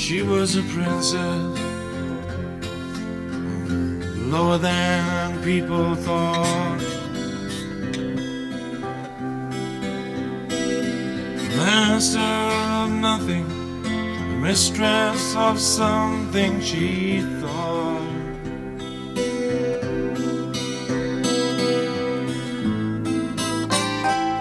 She was a princess, lower than people thought. Master of nothing, mistress of something she thought.